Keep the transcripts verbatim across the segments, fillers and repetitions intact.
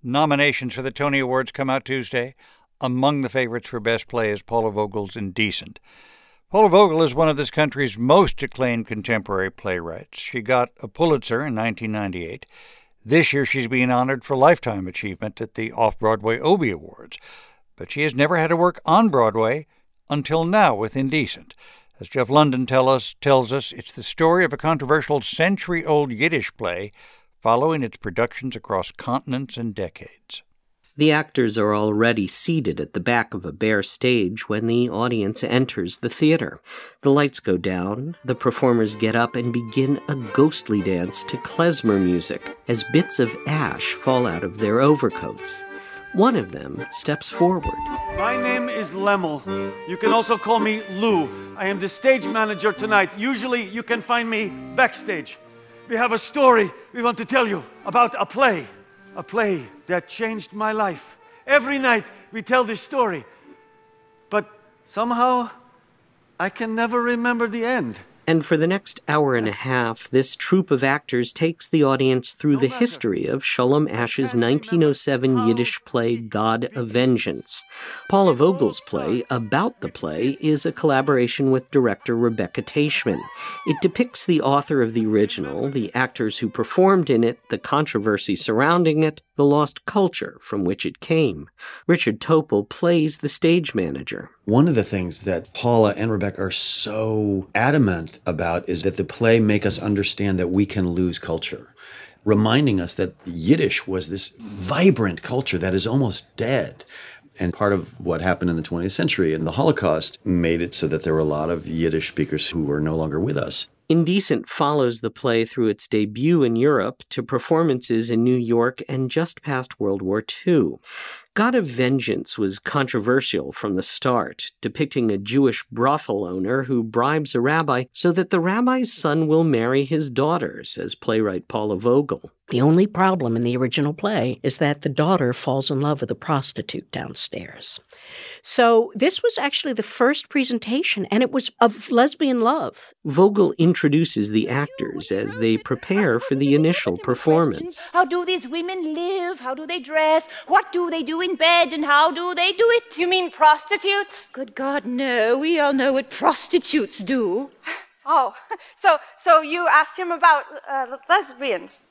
Nominations for the Tony Awards come out Tuesday. Among the favorites for Best Play is Paula Vogel's Indecent. Paula Vogel is one of this country's most acclaimed contemporary playwrights. She got a Pulitzer in nineteen ninety-eight. This year she's being honored for Lifetime Achievement at the Off-Broadway Obie Awards. But she has never had to work on Broadway until now with Indecent. As Jeff London tell us, tells us, it's the story of a controversial century-old Yiddish play following its productions across continents and decades. The actors are already seated at the back of a bare stage when the audience enters the theater. The lights go down, the performers get up and begin a ghostly dance to klezmer music as bits of ash fall out of their overcoats. One of them steps forward. My name is Lemel. You can also call me Lou. I am the stage manager tonight. Usually you can find me backstage. We have a story we want to tell you about a play. A play that changed my life. Every night we tell this story. But somehow I can never remember the end. And for the next hour and a half, this troupe of actors takes the audience through the history of Sholem Asch's nineteen oh seven Yiddish play God of Vengeance. Paula Vogel's play, about the play, is a collaboration with director Rebecca Teichman. It depicts the author of the original, the actors who performed in it, the controversy surrounding it, the lost culture from which it came. Richard Topol plays the stage manager. One of the things that Paula and Rebecca are so adamant about is that the play make us understand that we can lose culture, reminding us that Yiddish was this vibrant culture that is almost dead. And part of what happened in the twentieth century and the Holocaust made it so that there were a lot of Yiddish speakers who were no longer with us. Indecent follows the play through its debut in Europe to performances in New York and just past World War Two. God of Vengeance was controversial from the start, depicting a Jewish brothel owner who bribes a rabbi so that the rabbi's son will marry his daughter, says playwright Paula Vogel. The only problem in the original play is that the daughter falls in love with a prostitute downstairs. So this was actually the first presentation, and it was of lesbian love. Vogel introduces the actors as they prepare for the initial performance. How do these women live? How do they dress? What do they do in bed, and how do they do it? You mean prostitutes? Good God, no. We all know what prostitutes do. Oh, so so you asked him about uh, lesbians.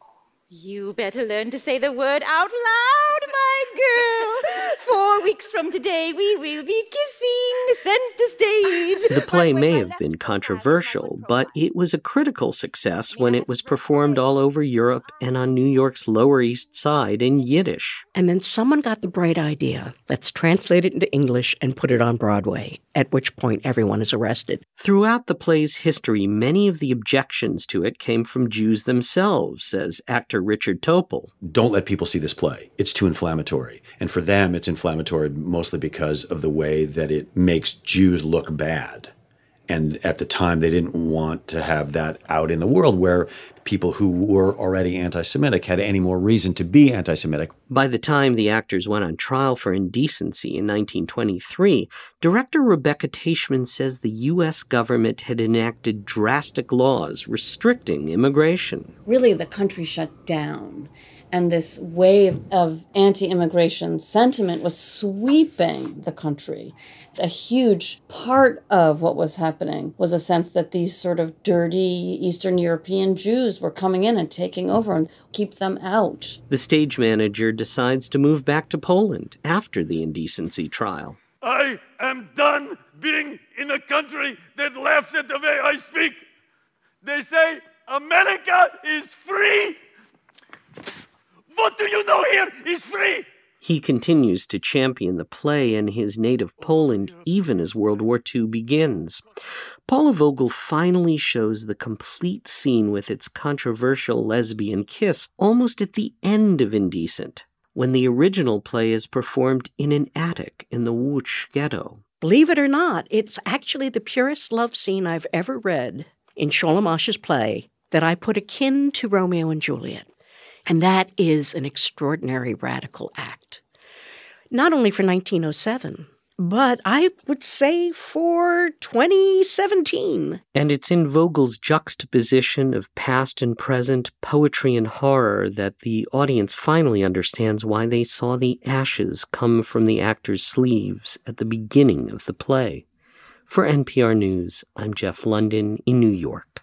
You better learn to say the word out loud, my girl. Four weeks from today, we will be kissing center stage. The play may have been controversial, but it was a critical success when it was performed all over Europe and on New York's Lower East Side in Yiddish. And then someone got the bright idea, let's translate it into English and put it on Broadway, at which point everyone is arrested. Throughout the play's history, many of the objections to it came from Jews themselves, says actor Richard Topol. Don't let people see this play. It's too inflammatory. And for them, it's inflammatory mostly because of the way that it makes Jews look bad. And at the time, they didn't want to have that out in the world where people who were already anti-Semitic had any more reason to be anti-Semitic. By the time the actors went on trial for indecency in nineteen twenty-three, director Rebecca Teichman says the U S government had enacted drastic laws restricting immigration. Really, the country shut down, and this wave of anti-immigration sentiment was sweeping the country. A huge part of what was happening was a sense that these sort of dirty Eastern European Jews were coming in and taking over and keep them out. The stage manager decides to move back to Poland after the indecency trial. I am done being in a country that laughs at the way I speak. They say America is free. What do you know here is free? He continues to champion the play in his native Poland even as World War Two begins. Paula Vogel finally shows the complete scene with its controversial lesbian kiss almost at the end of Indecent, when the original play is performed in an attic in the Łódź ghetto. Believe it or not, it's actually the purest love scene I've ever read in Sholem Asch's play that I put akin to Romeo and Juliet. And that is an extraordinary radical act. Not only for nineteen oh seven, but I would say for twenty seventeen. And it's in Vogel's juxtaposition of past and present, poetry and horror, that the audience finally understands why they saw the ashes come from the actors' sleeves at the beginning of the play. For N P R News, I'm Jeff London in New York.